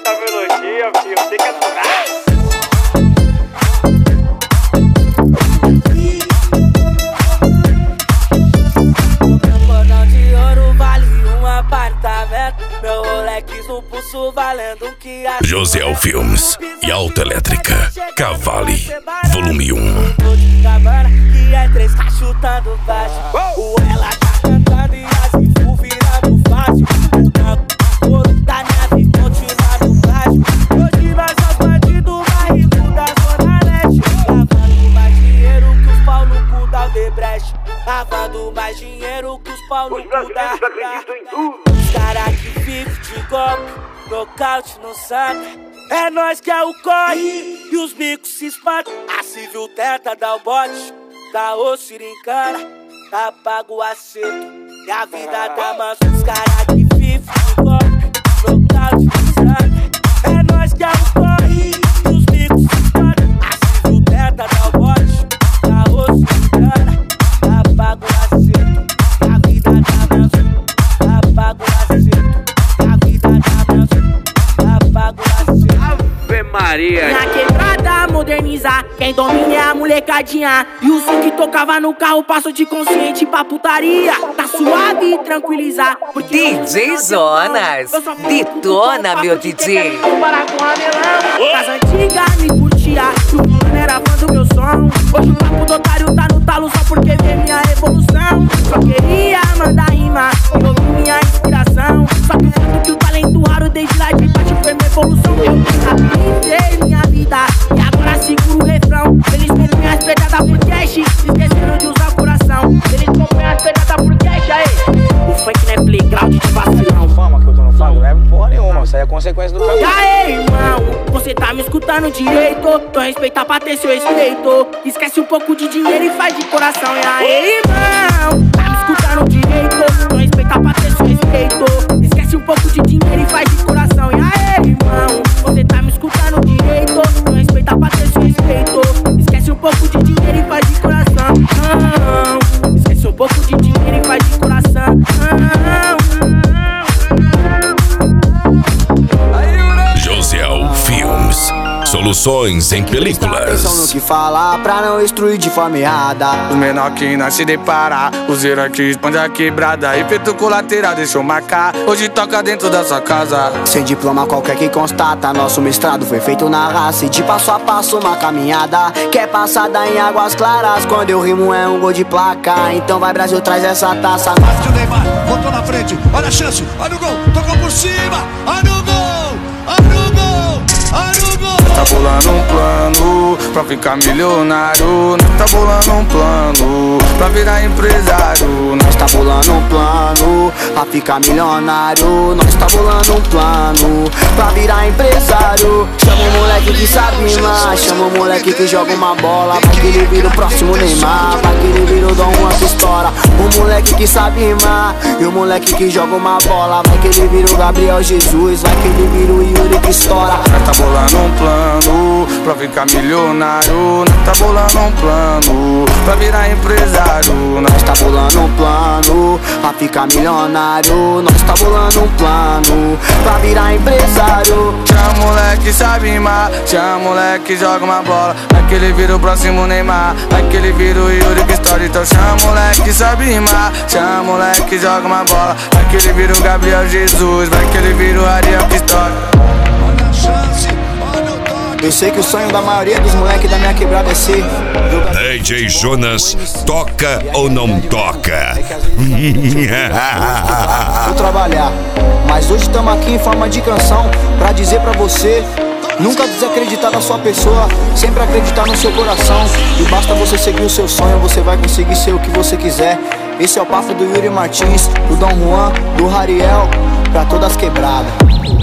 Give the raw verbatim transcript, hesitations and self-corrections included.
essa melodia, filho, tem que aturar. Meu Rolex no pulso valendo um que a Josiel Filmes e Autoelétrica Cavalli Volume um. Que é três tá chutando baixo. O ela tá cantando e as info virando fácil. O couro da nave continuando baixo. Hoje nós somos bandidos barrigo da Zona Leste. Lavando mais dinheiro que os pau no cu da Odebrecht. Lavando mais dinheiro que os pau no cu da Odebrecht. Cara que vive de golpe, nocaute no sangue. É nós que é o corre e os bicos se espantam. A civil tenta dar o bote, dá o sirincana, tá pago o acerto e a vida tá mansa. Os cara que vive de golpe, nocaute no sangue. É nós que é o corre e os bicos se espantam. A civil tenta dar o bote, dá o sirincana, tá pago o acerto e a vida tá mansa. Apago o acerto, a vida da dança. Apago o acerto. Ave Maria. Minha quebrada modernizar, quem domina é a molecadinha. E o som que tocava no carro passou de consciente pra putaria. Tá suave e tranquilizar. D J Zonas, detona meu D J. Comparar com Ramelão. Das antigas me curtia, e o mano era fã do meu som. Hoje o papo do otário tá no talo só porque vê minha evolução. Só queria mandar rima e ouvir minha inspiração. Só que o fato que o talento raro desde lá de baixo foi minha evolução. Eu viver minha vida e agora seguro o refrão. Eles compõem as pedradas por cash, esqueceram de usar o coração. Eles compõem as pedradas por cash, aí. O funk não é playground de vacilão. Fama que eu tô no fado, não é porra nenhuma, isso aí é consequência do caminho. E aí, irmão, você tá me escutando direito? Então respeita pra ter seu respeito. Esquece um pouco de dinheiro e faz de coração. E aí, irmão, tá me escutando direito? Então respeita pra ter seu respeito. Esquece um pouco de dinheiro e faz de coração. E aí, irmão, você tá me escutando direito? Então respeita pra ter seu respeito. Esquece um pouco de dinheiro e faz de coração. Não. Esquece um pouco de dinheiro e faz de coração. Não. Josiel Filmes, soluções em películas. Atenção no que falar pra não instruir de forma errada. Os menor que não se deparar, o zero aqui esconde a quebrada. Efeito colateral, deixa eu marcar. Hoje toca dentro da sua casa. Sem diploma qualquer que constata, nosso mestrado foi feito na raça. E de passo a passo uma caminhada que é passada em águas claras. Quando eu rimo é um gol de placa. Então vai Brasil, traz essa taça. Passe o Neymar, botou na frente, olha a chance, olha o gol, tocou por cima, olha o gol, olha o gol, olha o gol. Tá bolando um plano pra ficar milionário. Nós tá bolando um plano pra virar empresário. Nós tá bolando um plano pra ficar milionário. Nós tá bolando um plano pra virar empresário. Chama o moleque que sabe rimar, chama o moleque que joga uma bola. Vai que ele vira o próximo Neymar, vai que ele vira o Dom Juan que estoura. O moleque que sabe rimar e o moleque que joga uma bola. Vai que ele vira o Gabriel Jesus, vai que ele vira o Yuri que estoura. Nós tá bolando um plano pra ficar milionário. Nós tá bolando um plano pra virar empresário. Nós tá bolando um plano pra ficar milionário. Nós tá bolando um plano pra virar empresário. Chama moleque sabe rimar, chama moleque joga uma bola. Vai que ele vira o próximo Neymar, vai que ele vira o Yuri que estoura. Então chama moleque sabe rimar, chama moleque joga uma bola. Vai que ele vira o Gabriel Jesus, vai que ele vira o Ariel que estoura. Olha a chance, olha o toque. Eu sei que o sonho da maioria dos moleques da minha quebrada é ser D J Jonas, toca ou não toca? Vou trabalhar, mas hoje estamos aqui em forma de canção pra dizer pra você: nunca desacreditar na sua pessoa, sempre acreditar no seu coração. E basta você seguir o seu sonho, você vai conseguir ser o que você quiser. Esse é o papo do Yuri Martins, do Dom Juan, do Rariel, pra todas quebradas.